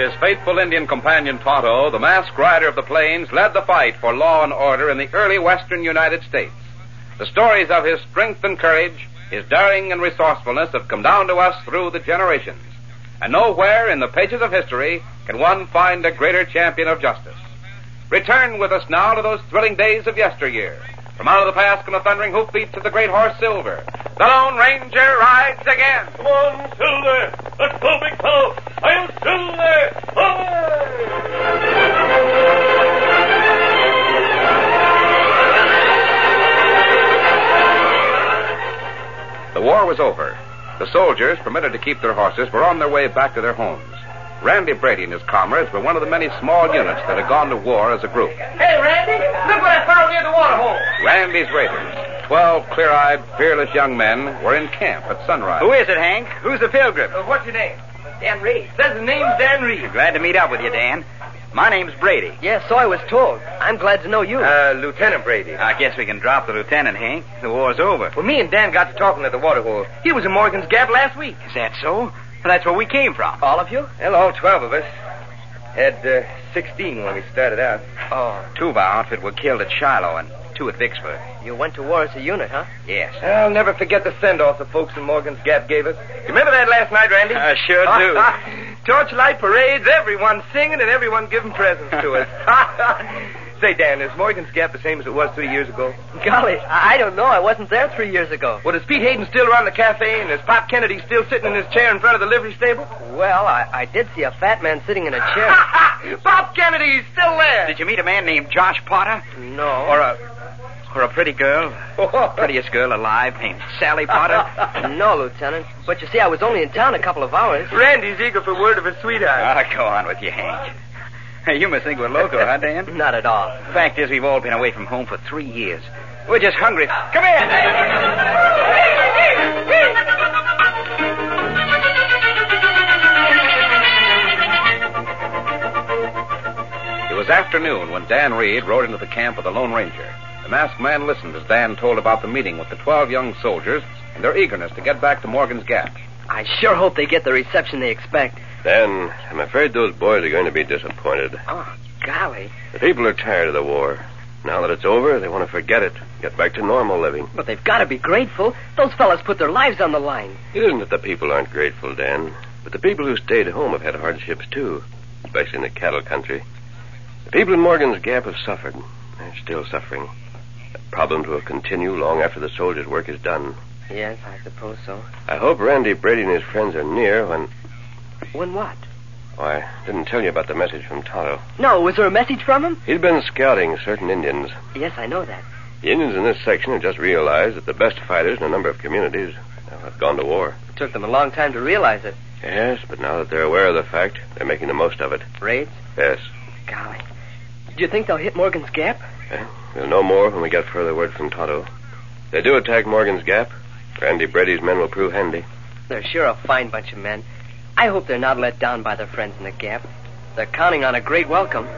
his faithful Indian companion Tonto, the masked rider of the plains led the fight for law and order in the early western United States. The stories of his strength and courage, his daring and resourcefulness have come down to us through the generations. And nowhere in the pages of history can one find a greater champion of justice. Return with us now to those thrilling days of yesteryear. From out of the past come the thundering hoofbeats of the great horse Silver. The Lone Ranger rides again. Come on, Silver. Let's go, big fellow. I'm Silver. The war was over. The soldiers, permitted to keep their horses, were on their way back to their homes. Randy Brady and his comrades were one of the many small units that had gone to war as a group. Hey, Randy, look what I found near the water hole. Randy's raiders, 12 clear-eyed, fearless young men, were in camp at sunrise. Who is it, Hank? Who's the pilgrim? What's your name? Dan Reed. Says his name's Dan Reed. Glad to meet up with you, Dan. My name's Brady. Yes, so I was told. I'm glad to know you. Lieutenant Brady. I guess we can drop the lieutenant, Hank. The war's over. Well, me and Dan got to talking at the water hole. He was in Morgan's Gap last week. Is that so? Well, that's where we came from. All of you? Well, all 12 of us. Had 16 when we started out. Oh. 2 of our outfit were killed at Shiloh and 2 at Vicksburg. You went to war as a unit, huh? Yes. I'll never forget the send-off the folks in Morgan's Gap gave us. You remember that last night, Randy? I sure do. Torchlight parades, everyone singing and everyone giving presents to us. Say, Dan, is Morgan's Gap the same as it was 3 years ago? Golly, I don't know. I wasn't there 3 years ago. Well, does Pete Hayden still run the cafe, and is Pop Kennedy still sitting in his chair in front of the livery stable? Well, I did see a fat man sitting in a chair. Pop Kennedy's still there. Did you meet a man named Josh Potter? No. Or a pretty girl? Prettiest girl alive named Sally Potter? No, Lieutenant. But you see, I was only in town a couple of hours. Randy's eager for word of his sweetheart. Go on with you, Hank. Hey, you must think we're loco, huh, Dan? Not at all. Fact is, we've all been away from home for 3 years. We're just hungry. Come here! It was afternoon when Dan Reed rode into the camp of the Lone Ranger. The masked man listened as Dan told about the meeting with the 12 young soldiers and their eagerness to get back to Morgan's Gap. I sure hope they get the reception they expect. Dan, I'm afraid those boys are going to be disappointed. Oh, golly. The people are tired of the war. Now that it's over, they want to forget it, get back to normal living. But they've got to be grateful. Those fellas put their lives on the line. It isn't that the people aren't grateful, Dan, but the people who stayed home have had hardships, too, especially in the cattle country. The people in Morgan's Gap have suffered. They're still suffering. The problems will continue long after the soldiers' work is done. Yes, I suppose so. I hope Randy Brady and his friends are near when... When what? Oh, I didn't tell you about the message from Tonto. No, was there a message from him? He'd been scouting certain Indians. Yes, I know that. The Indians in this section have just realized that the best fighters in a number of communities have gone to war. It took them a long time to realize it. Yes, but now that they're aware of the fact, they're making the most of it. Raids? Yes. Golly. Do you think they'll hit Morgan's Gap? We'll know more when we get further word from Tonto. If they do attack Morgan's Gap, Randy Brady's men will prove handy. They're sure a fine bunch of men. I hope they're not let down by their friends in the Gap. They're counting on a great welcome.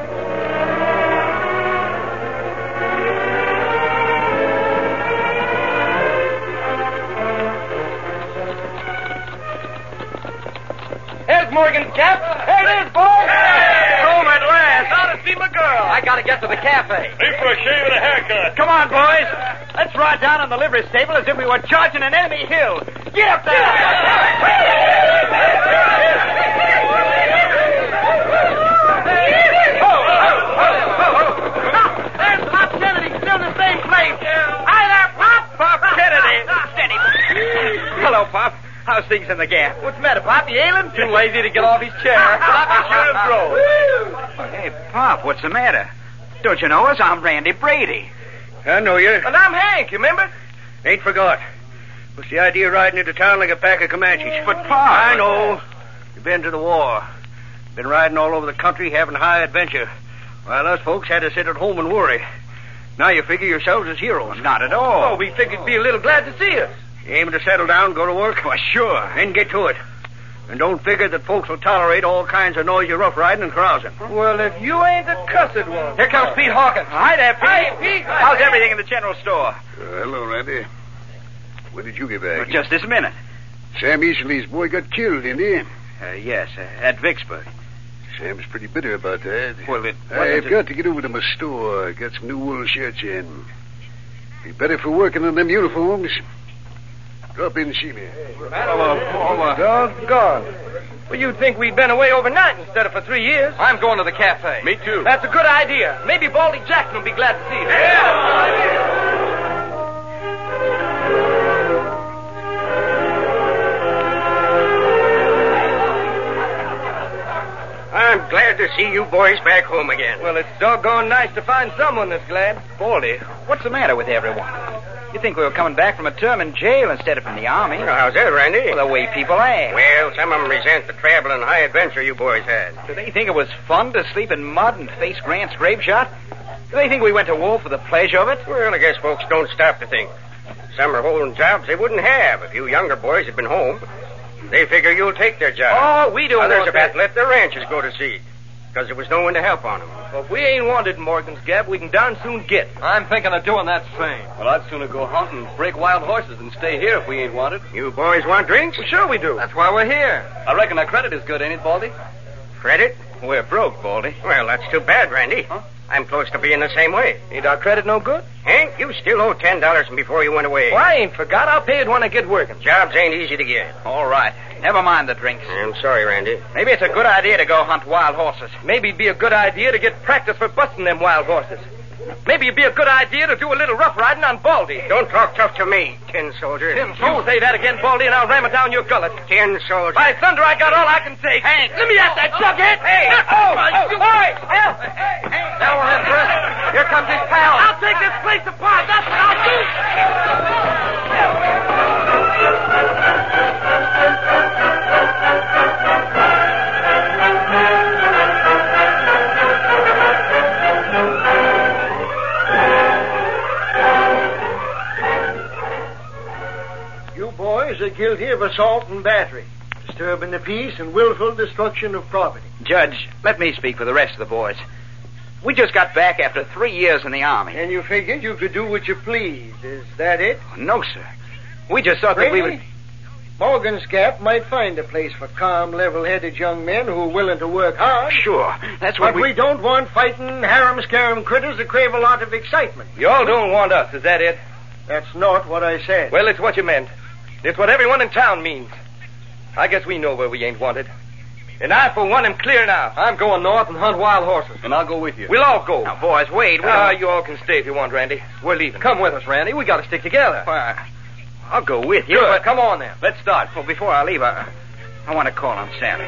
There's Morgan's Gap. There it is, boys. Home at last. Now to see my girl. I gotta get to the cafe. Hey, for a shave and a haircut. Come on, boys. Let's ride down on the livery stable as if we were charging an enemy hill. Get up there! There's Pop Kennedy, still in the same place. Hi there, Pop. Pop Kennedy. Steady. Hello, Pop. How's things in the Gap? What's the matter, Pop? You ailing? Too lazy to get off his chair. Pop, shoot him through. Hey, Pop, what's the matter? Don't you know us? I'm Randy Brady. I know you. And I'm Hank, you remember? Ain't forgot. What's the idea of riding into town like a pack of Comanches? But, Pop... I know. You've been to the war. Been riding all over the country having high adventure. While us folks had to sit at home and worry. Now you figure yourselves as heroes. Not at all. Oh, we figured you'd be a little glad to see us. You aiming to settle down, go to work? Well, sure. Then get to it. And don't figure that folks will tolerate all kinds of noisy rough riding and carousing. Well, if you ain't the cussed one. Here comes Pete Hawkins. Hi there, Pete. Hi, Pete. How's everything in the general store? Hello, Randy. When did you get back? Just this minute. Sam Easley's boy got killed, didn't he? Yes, at Vicksburg. Sam's pretty bitter about that. Well, I've got to get over to my store, get some new wool shirts in. Be better for working on them uniforms. Drop in and see me. Doggone. Well, you'd think we'd been away overnight instead of for 3 years. I'm going to the cafe. Me too. That's a good idea. Maybe Baldy Jackson will be glad to see you. I'm glad to see you boys back home again. Well, it's doggone nice to find someone that's glad. Baldy, what's the matter with everyone? You think we were coming back from a term in jail instead of from the army? Well, how's that, Randy? Well, the way people act. Well, some of them resent the travel and high adventure you boys had. Do they think it was fun to sleep in mud and face Grant's grape shot? Do they think we went to war for the pleasure of it? Well, I guess folks don't stop to think. Some are holding jobs they wouldn't have if you younger boys had been home. They figure you'll take their job. Oh, we don't Others want have had to let their ranches go to seed because there was no one to help on them. Well, if we ain't wanted in Morgan's Gap, we can darn soon get. I'm thinking of doing that same. Well, I'd sooner go hunting, break wild horses, than stay here if we ain't wanted. You boys want drinks? Well, sure we do. That's why we're here. I reckon our credit is good, ain't it, Baldy? Credit? We're broke, Baldy. Well, that's too bad, Randy. Huh? I'm close to being the same way. Ain't our credit no good? Hank, you still owe $10 from before you went away. Well, I ain't forgot. I'll pay it when I get working. Jobs ain't easy to get. All right. Never mind the drinks. I'm sorry, Randy. Maybe it's a good idea to go hunt wild horses. Maybe it'd be a good idea to get practice for busting them wild horses. Maybe it'd be a good idea to do a little rough riding on Baldy. Don't talk tough to me, tin soldier. You say that again, Baldy, and I'll ram it down your gullet. Tin soldier. By thunder, I got all I can say. Hank, let me at that jughead. Hey! Now we're in for it. Here comes his pal. I'll take this place apart. That's what I'll do. You boys are guilty of assault and battery, disturbing the peace and willful destruction of property. Judge, let me speak for the rest of the boys. We just got back after 3 years in the Army. And you figured you could do what you pleased. Is that it? No, sir. We just thought that we would... Morgan's Gap might find a place for calm, level-headed young men who are willing to work hard. Sure. That's what But we don't want fighting, harem-scarum critters that crave a lot of excitement. You all don't want us, is that it? That's not what I said. Well, it's what you meant. It's what everyone in town means. I guess we know where we ain't wanted. And I, for one, am clear now. I'm going north and hunt wild horses. And I'll go with you. We'll all go. Now, boys, wait. You all can stay if you want, Randy. We're leaving. Come with us, Randy. We got to stick together. Why, I'll go with you. Good. But Come on, then. Let's start. well, before I leave, I want to call on Sally.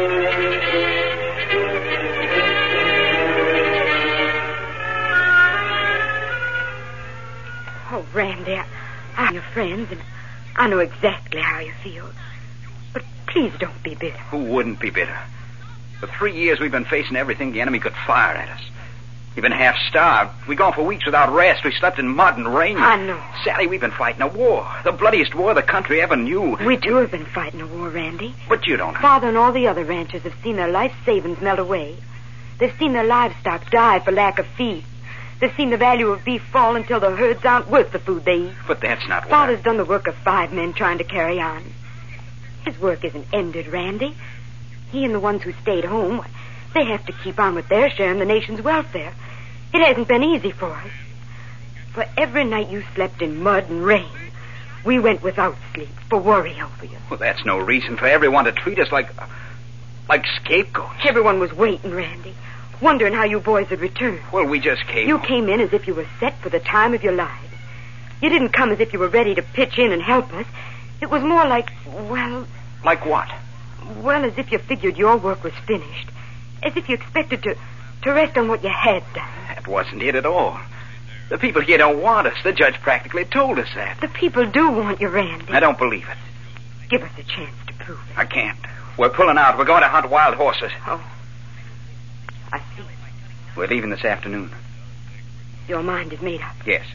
Oh, Randy, I'm your friend, and I know exactly how you feel. But please don't be bitter. Who wouldn't be bitter? For 3 years, we've been facing everything the enemy could fire at us. We've been half-starved. We've gone for weeks without rest. We slept in mud and rain. I know. Sally, we've been fighting a war. The bloodiest war the country ever knew. We, too, have been fighting a war, Randy. But you don't. Father and all the other ranchers have seen their life savings melt away. They've seen their livestock die for lack of feed. They've seen the value of beef fall until the herds aren't worth the food they eat. But that's not what Father's done the work of 5 men trying to carry on. His work isn't ended, Randy. He and the ones who stayed home, they have to keep on with their share in the nation's welfare. It hasn't been easy for us. For every night you slept in mud and rain, we went without sleep for worry over you. Well, that's no reason for everyone to treat us like scapegoats. Everyone was waiting, Randy, wondering how you boys would return. Well, we just came. You came in as if you were set for the time of your lives. You didn't come as if you were ready to pitch in and help us. It was more like, well... Like what? Well, as if you figured your work was finished. As if you expected to rest on what you had done. That wasn't it at all. The people here don't want us. The judge practically told us that. The people do want you, Randy. I don't believe it. Give us a chance to prove it. I can't. We're pulling out. We're going to hunt wild horses. Oh. I see. We're leaving this afternoon. Your mind is made up. Yes.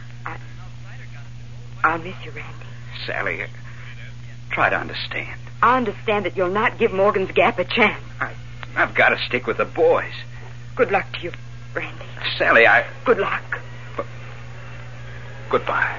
I'll miss you, Randy. Sally, try to understand. I understand that you'll not give Morgan's Gap a chance. I've got to stick with the boys. Good luck to you, Randy. Sally, Good luck. Goodbye.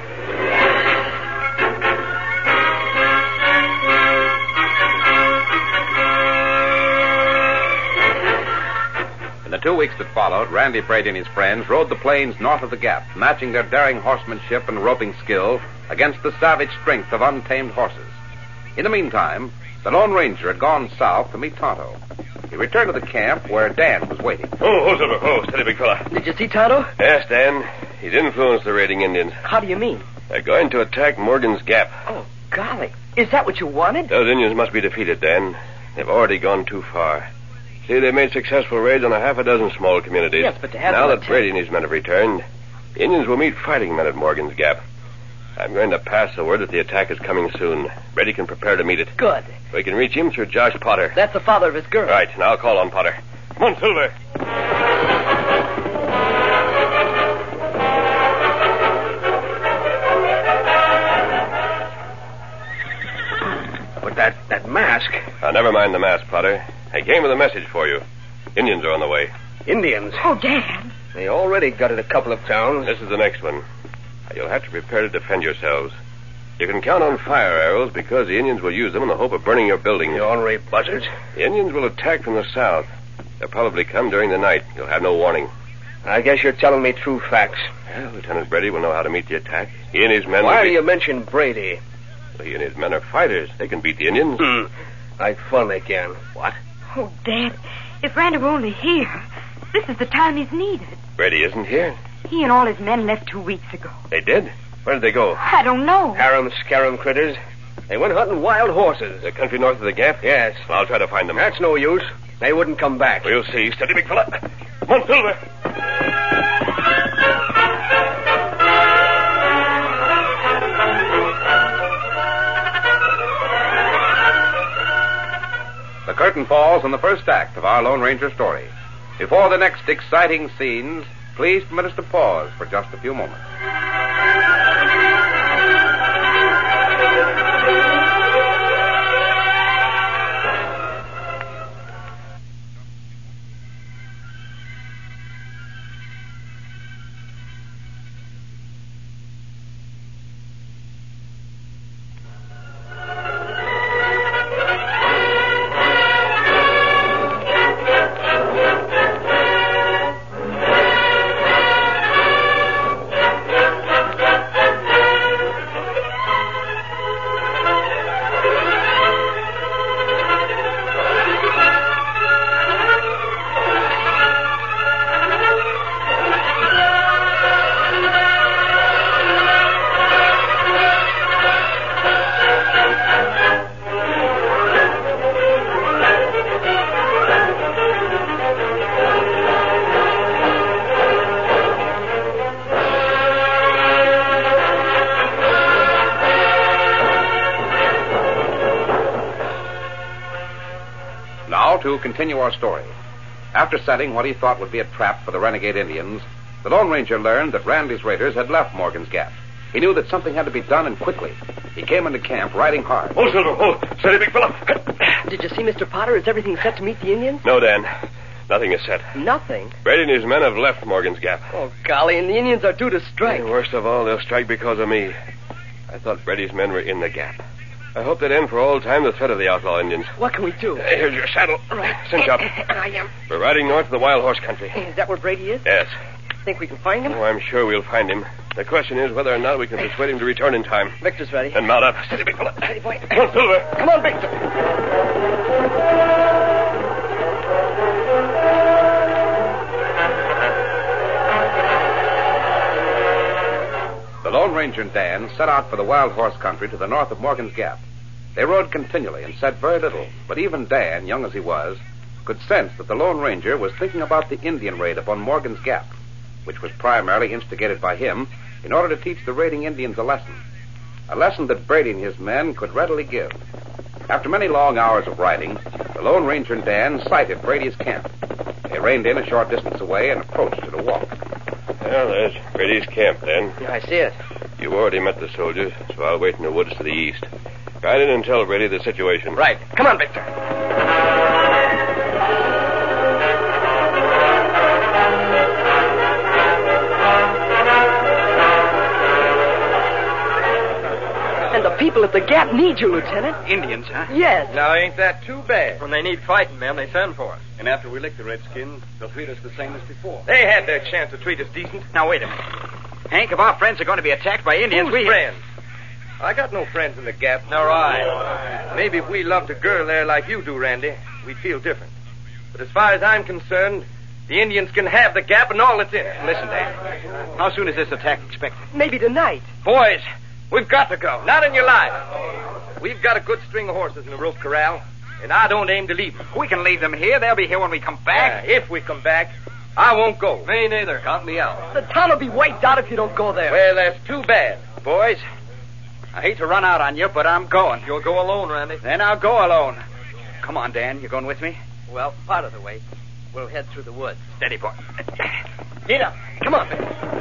2 weeks that followed, Randy Brady and his friends rode the plains north of the Gap, matching their daring horsemanship and roping skill against the savage strength of untamed horses. In the meantime, the Lone Ranger had gone south to meet Tonto. He returned to the camp where Dan was waiting. Oh, Silver. Oh, steady, big fella. Did you see Tonto? Yes, Dan. He's influenced the raiding Indians. How do you mean? They're going to attack Morgan's Gap. Oh, golly. Is that what you wanted? Those Indians must be defeated, Dan. They've already gone too far. See, they made successful raids on a half a dozen small communities. Yes, but to have now them that Brady and his men have returned, the Indians will meet fighting men at Morgan's Gap. I'm going to pass the word that the attack is coming soon. Brady can prepare to meet it. Good. We can reach him through Josh Potter. That's the father of his girl. Right, now I'll call on Potter. Come on, Silver. But that mask. Never mind the mask, Potter. I came with a message for you. Indians are on the way. Indians. Oh, Dad. They already gutted a couple of towns. This is the next one. You'll have to prepare to defend yourselves. You can count on fire arrows because the Indians will use them in the hope of burning your buildings. You ornery buzzards. The Indians will attack from the south. They'll probably come during the night. You'll have no warning. I guess you're telling me true facts. Well, Lieutenant Brady will know how to meet the attack. He and his men Why will do be... you mention Brady? He and his men are fighters. They can beat the Indians. Like fun they can. What? Oh, Dad, if Randy were only here, this is the time he's needed. Brady isn't here. He and all his men left 2 weeks ago. They did? Where did they go? I don't know. Harum-scarum critters. They went hunting wild horses. The country north of the Gap? Yes. Well, I'll try to find them. That's no use. They wouldn't come back. We'll see. Steady, big fella. Come on, Silver. The curtain falls on the first act of our Lone Ranger story. Before the next exciting scenes, please permit us to pause for just a few moments. To continue our story. After setting what he thought would be a trap for the renegade Indians, the Lone Ranger learned that Randy's raiders had left Morgan's Gap. He knew that something had to be done, and quickly. He came into camp riding hard. Oh, Silver, oh, steady, big fella. Did you see Mr. Potter? Is everything set to meet the Indians? No, Dan. Nothing is set. Nothing? Brady and his men have left Morgan's Gap. Oh, golly, and the Indians are due to strike. And worst of all, they'll strike because of me. I thought Brady's men were in the Gap. I hope they'd end for all time the threat of the outlaw Indians. What can we do? Here's your saddle. Right. Cinch up. I am. We're riding north to the wild horse country. Is that where Brady is? Yes. Think we can find him? Oh, I'm sure we'll find him. The question is whether or not we can persuade him to return in time. Victor's ready. Then mount up. Steady, big fella. Steady, boy. Come on, Silver. Come on, Victor. The Lone Ranger and Dan set out for the wild horse country to the north of Morgan's Gap. They rode continually and said very little, but even Dan, young as he was, could sense that the Lone Ranger was thinking about the Indian raid upon Morgan's Gap, which was primarily instigated by him in order to teach the raiding Indians a lesson that Brady and his men could readily give. After many long hours of riding, the Lone Ranger and Dan sighted Brady's camp. They reined in a short distance away and approached at a walk. Well, there's Brady's camp, then. Yeah, I see it. You've already met the soldiers, so I'll wait in the woods to the east. Ride in and tell Brady the situation. Right. Come on, Victor. And the people at the Gap need you, Lieutenant. Indians, huh? Yes. Now, ain't that too bad? When they need fighting men, they send for us. And after we lick the redskins, they'll treat us the same as before. They had their chance to treat us decent. Now, wait a minute. Hank, if our friends are going to be attacked by Indians, Who's friends? I got no friends in the Gap. Nor I. Maybe if we loved a girl there like you do, Randy, we'd feel different. But as far as I'm concerned, the Indians can have the Gap and all that's in it. Listen, Dan. How soon is this attack expected? Maybe tonight. Boys, we've got to go. Not in your life. We've got a good string of horses in the rope corral, and I don't aim to leave them. We can leave them here. They'll be here when we come back. If we come back, I won't go. Me neither. Count me out. The town will be wiped out if you don't go there. Well, that's too bad. Boys, I hate to run out on you, but I'm going. You'll go alone, Randy. Then I'll go alone. Come on, Dan. You going with me? Well, part of the way. We'll head through the woods. Steady, boy. Get up. Come on.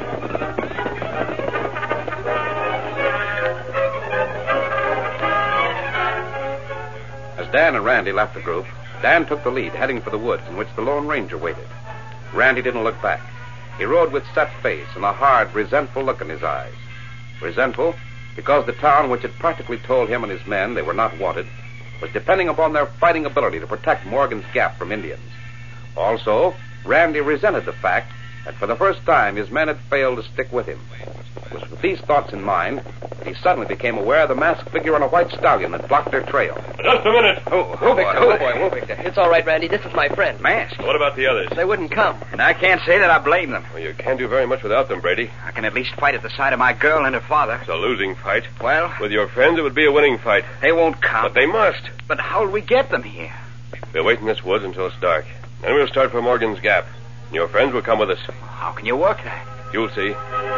As Dan and Randy left the group, Dan took the lead, heading for the woods in which the Lone Ranger waited. Randy didn't look back. He rode with set face and a hard, resentful look in his eyes. Resentful because the town, which had practically told him and his men they were not wanted, was depending upon their fighting ability to protect Morgan's Gap from Indians. Also, Randy resented the fact that for the first time his men had failed to stick with him. It was with these thoughts in mind that he suddenly became aware of the masked figure on a white stallion that blocked their trail. Just a minute. Whoa, Victor. It's all right, Randy. This is my friend. Mask. What about the others? They wouldn't come. And I can't say that I blame them. Well, you can't do very much without them, Brady. I can at least fight at the side of my girl and her father. It's a losing fight. Well, With your friends, it would be a winning fight. they won't come. But they must. But how'll we get them here? We'll wait in this woods until it's dark. Then we'll start for Morgan's Gap. Your friends will come with us. How can you work that? You'll see.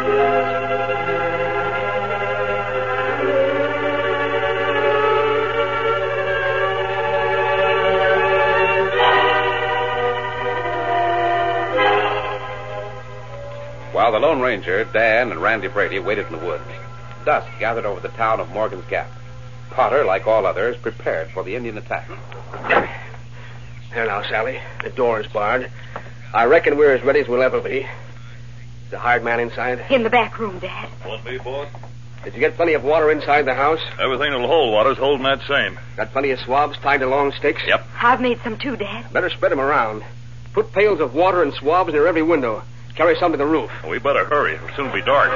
While the Lone Ranger, Dan, and Randy Brady waited in the woods, dusk gathered over the town of Morgan's Gap. Potter, like all others, prepared for the Indian attack. There now, Sally. The door is barred. I reckon we're as ready as we'll ever be. The hired man inside? In the back room, Dad. Want me, boss? Did you get plenty of water inside the house? Everything that'll hold water's holding that same. Got plenty of swabs tied to long sticks? Yep. I've made some too, Dad. Better spread them around. Put pails of water and swabs near every window. Carry some to the roof. We better hurry. It'll soon be dark.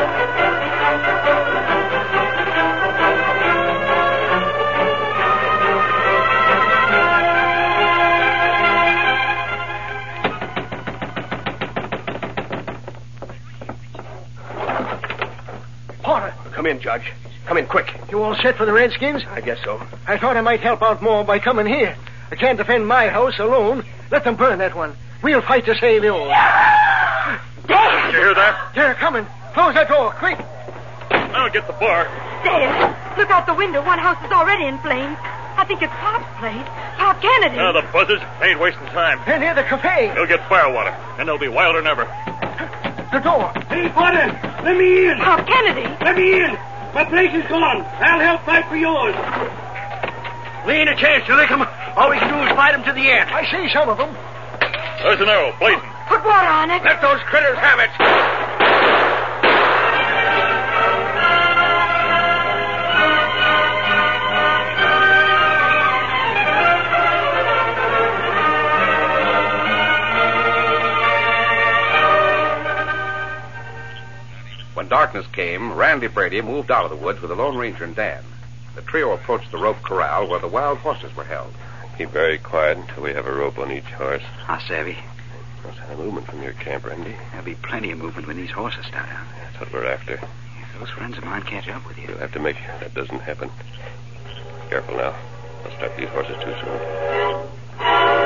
Porter, Come in, Judge. Come in quick. you all set for the Redskins? I guess so. I thought I might help out more by coming here. I can't defend my house alone. Let them burn that one. We'll fight to save yours. Did you hear that? They're coming. Close that door, quick. I'll get the bar. Dad, look out the window. One house is already in flames. I think it's Pop's place. Pop Kennedy. Now, the buzzards ain't wasting time. They're near the cafe. They'll get firewater, and they'll be wilder than ever. The door. Hey, Potter, let me in. Pop Kennedy. Let me in. My place is gone. I'll help fight for yours. We ain't a chance to lick them. All we can do is fight them to the end. I see some of them. There's an arrow, blazing. Put water on it. Let those critters have it. When darkness came, Randy Brady moved out of the woods with the Lone Ranger and Dan. The trio approached the rope corral where the wild horses were held. Keep very quiet until we have a rope on each horse. I savvy. No sign of movement from your camp, Randy. There'll be plenty of movement when these horses start out. That's what we're after. If those friends of mine catch up with you. We'll have to make sure that doesn't happen. Careful now. Don't start these horses too soon.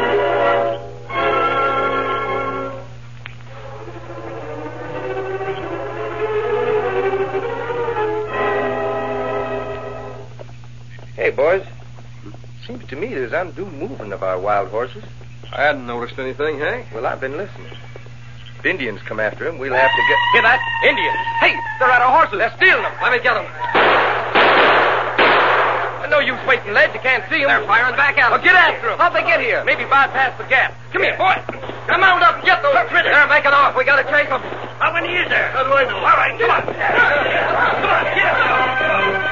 Hey, boys. Seems to me there's undue movement of our wild horses. I hadn't noticed anything, Hank. Well, I've been listening. If Indians come after him, we'll have to get... Hear that? Indians! Hey, they're at our horses. They're stealing them. Let me get them. No use waiting, Led. You can't see them. They're firing back at us. Well, get after them. How'd they get here? Maybe bypass the gap. Come here, boy. Come on up and get those critters. They're making off. We gotta chase them. How many is there? How do I know? All right, come on. Come on, get up.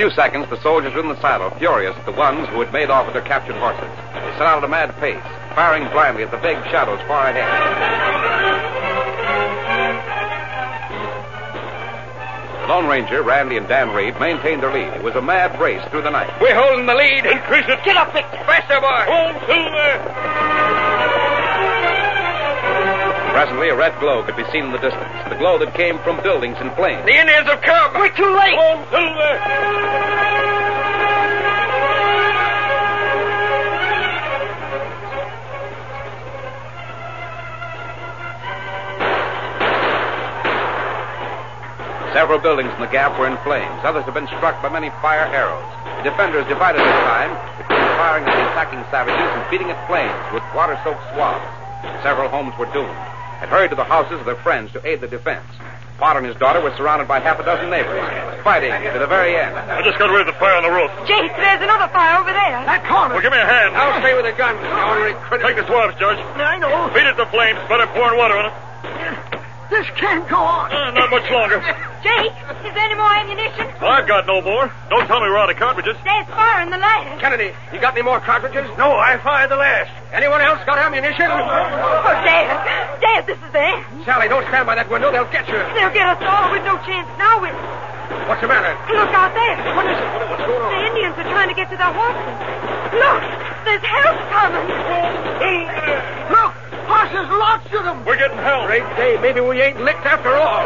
few seconds, the soldiers were in the saddle, furious at the ones who had made off with their captured horses. They set out at a mad pace, firing blindly at the vague shadows far ahead. The Lone Ranger, Randy, and Dan Reed maintained their lead. It was a mad race through the night. We're holding the lead. Increase it. Get up, Victor. Faster, boy. Home, Silver. Presently, a red glow could be seen in the distance. The glow that came from buildings in flames. The Indians have come. We're too late. Home, Silver. Several buildings in the gap were in flames. Others had been struck by many fire arrows. The defenders divided their time between firing at the attacking savages and feeding it flames with water-soaked swabs. Several homes were doomed and hurried to the houses of their friends to aid the defense. Potter and his daughter were surrounded by half a dozen neighbors, fighting to the very end. I just got rid of the fire on the roof. Jake, there's another fire over there. That corner. Well, give me a hand. I'll stay with the gun. Take the swabs, Judge. I know. Feed it to flames. Better pouring water on it. This can't go on. Not much longer. Jake, is there any more ammunition? Well, I've got no more. Don't tell me we're out of cartridges. There's fire in the ladder. Kennedy, you got any more cartridges? No, I fired the last. Anyone else got ammunition? Oh, Dad. Dad, this is the end. Sally, don't stand by that window. They'll get you. They'll get us all with no chance now. What's the matter? Look out there. What is it? What's going on? The Indians are trying to get to their horses. Look, there's help coming. Look, horses, lots of them. We're getting help. Great day. Maybe we ain't licked after all.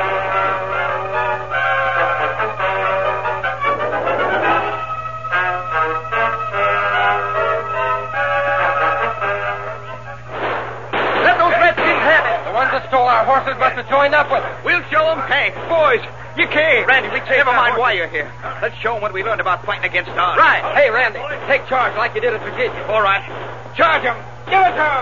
Let those redskins have it. The ones that stole our horses must have joined up with us. We'll show them. Hank, boys, you came. Randy, we take. Never mind why you're here. Let's show them what we learned about fighting against odds. Right. Hey, Randy, take charge like you did at Virginia. All right. Charge them. Give it to them.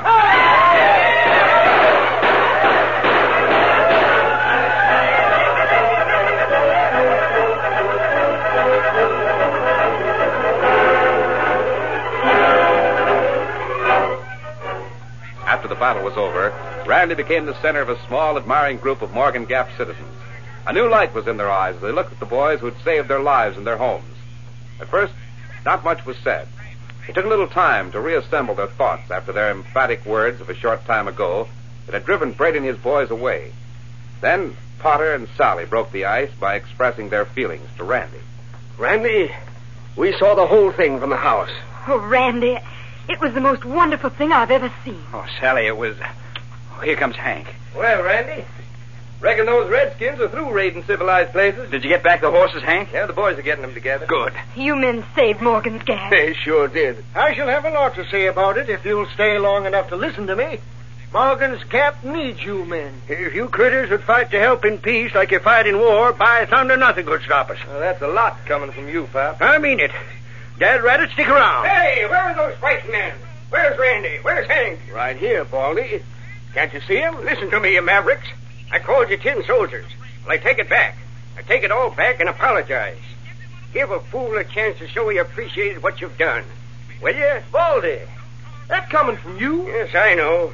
After the battle was over, Randy became the center of a small, admiring group of Morgan Gap citizens. A new light was in their eyes as they looked at the boys who had saved their lives and their homes. At first, not much was said. It took a little time to reassemble their thoughts after their emphatic words of a short time ago that had driven Brady and his boys away. Then Potter and Sally broke the ice by expressing their feelings to Randy. Randy, we saw the whole thing from the house. Oh, Randy, it was the most wonderful thing I've ever seen. Oh, Sally, it was... Oh, here comes Hank. Well, Randy, reckon those redskins are through raiding civilized places. Did you get back the horses, Hank? Yeah, the boys are getting them together. Good. You men saved Morgan's Gap. They sure did. I shall have a lot to say about it if you'll stay long enough to listen to me. Morgan's Gap needs you men. If you critters would fight to help in peace like you fight in war, by thunder, nothing could stop us. Well, that's a lot coming from you, Pop. I mean it. Dad Rabbit, stick around. Hey, where are those white men? Where's Randy? Where's Hank? Right here, Baldy. Can't you see him? Listen to me, you mavericks. I called you 10 soldiers. Well, I take it back. I take it all back and apologize. Give a fool a chance to show he appreciated what you've done. Will you? Baldy, that coming from you? Yes, I know.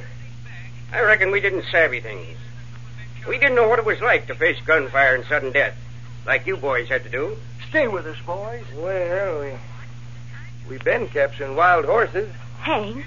I reckon we didn't savvy things. We didn't know what it was like to face gunfire and sudden death, like you boys had to do. Stay with us, boys. Well, we've been capturing wild horses. Hank,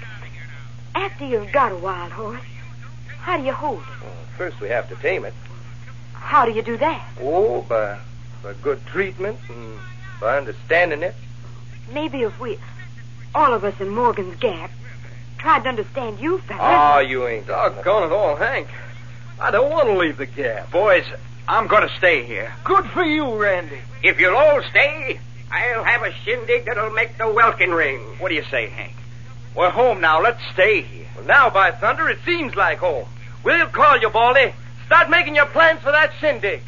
after you've got a wild horse, how do you hold it? Well, first we have to tame it. How do you do that? Oh, by good treatment and by understanding it. Maybe if we, all of us in Morgan's Gap, tried to understand you fellas. Oh, you ain't doggone it all, Hank. I don't want to leave the Gap. Boys, I'm going to stay here. Good for you, Randy. If you'll all stay, I'll have a shindig that'll make the welkin ring. What do you say, Hank? We're home now. Let's stay here. Well, now, by thunder, it seems like home. We'll call you, Baldy. Start making your plans for that shindig.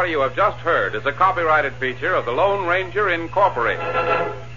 you have just heard is a copyrighted feature of the Lone Ranger Incorporated.